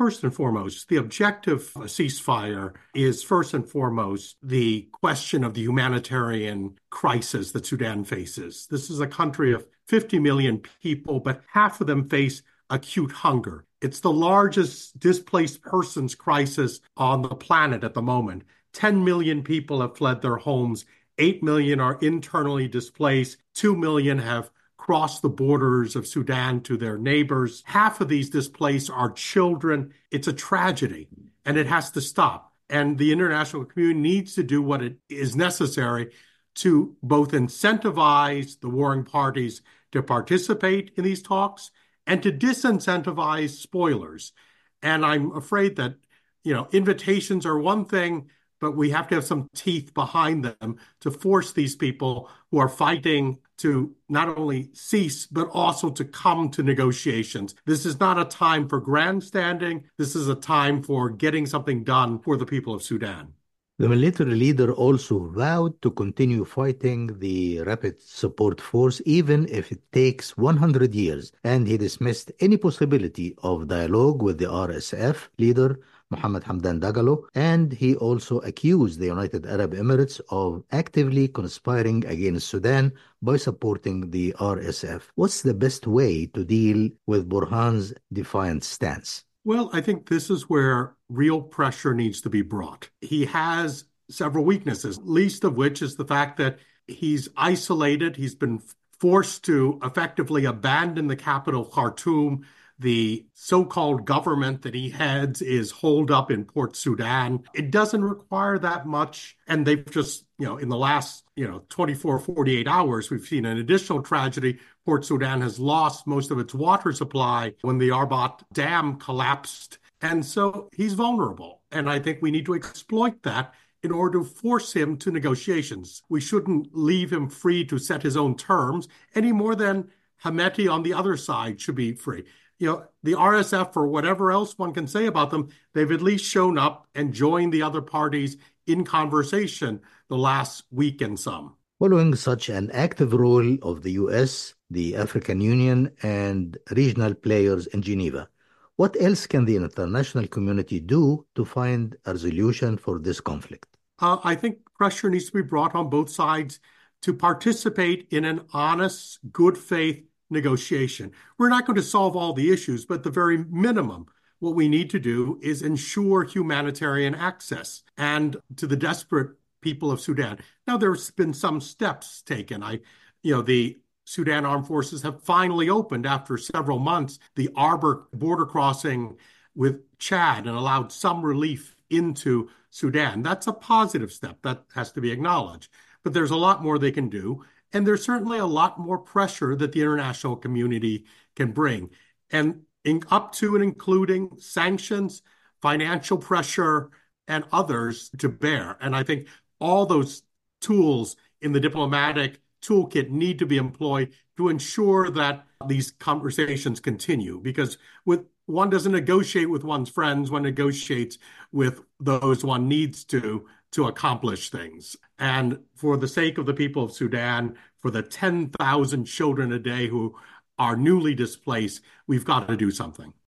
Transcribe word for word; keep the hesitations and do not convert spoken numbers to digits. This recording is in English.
First and foremost, the objective of a ceasefire is first and foremost the question of the humanitarian crisis that Sudan faces. This is a country of fifty million people, but half of them face acute hunger. It's the largest displaced persons crisis on the planet at the moment. ten million people have fled their homes. eight million are internally displaced. two million have crossed the borders of Sudan to their neighbors. Half of these displaced are children. It's a tragedy, and it has to stop. And the international community needs to do what it is necessary to both incentivize the warring parties to participate in these talks and to disincentivize spoilers. And I'm afraid that, you know, invitations are one thing, but we have to have some teeth behind them to force these people who are fighting to not only cease, but also to come to negotiations. This is not a time for grandstanding. This is a time for getting something done for the people of Sudan. The military leader also vowed to continue fighting the Rapid Support Force even if it takes one hundred years, and he dismissed any possibility of dialogue with the R S F leader, Mohammed Hamdan Dagalo, and he also accused the United Arab Emirates of actively conspiring against Sudan by supporting the R S F. What's the best way to deal with Burhan's defiant stance? Well, I think this is where real pressure needs to be brought. He has several weaknesses, least of which is the fact that he's isolated. He's been forced to effectively abandon the capital, Khartoum. The so-called government that he heads is holed up in Port Sudan. It doesn't require that much. And they've just, you know, in the last, you know, twenty-four, forty-eight hours, we've seen an additional tragedy. Port Sudan has lost most of its water supply when the Arbat Dam collapsed. And so he's vulnerable. And I think we need to exploit that in order to force him to negotiations. We shouldn't leave him free to set his own terms any more than Hemeti on the other side should be free. You know, the R S F, or whatever else one can say about them, they've at least shown up and joined the other parties in conversation the last week and some. Following such an active role of the U S, the African Union, and regional players in Geneva, what else can the international community do to find a resolution for this conflict? Uh, I think pressure needs to be brought on both sides to participate in an honest, good faith negotiation. We're not going to solve all the issues, but at the very minimum, what we need to do is ensure humanitarian access and to the desperate people of Sudan. Now, there's been some steps taken. I, you know, the Sudan Armed Forces have finally opened after several months the Arbor border crossing with Chad and allowed some relief into Sudan. That's a positive step that has to be acknowledged. But there's a lot more they can do. And there's certainly a lot more pressure that the international community can bring. And in, up to and including sanctions, financial pressure, and others to bear. And I think all those tools in the diplomatic toolkit need to be employed to ensure that these conversations continue. Because with one doesn't negotiate with one's friends, one negotiates with those one needs to to accomplish things. And for the sake of the people of Sudan, for the ten thousand children a day who are newly displaced, we've got to do something.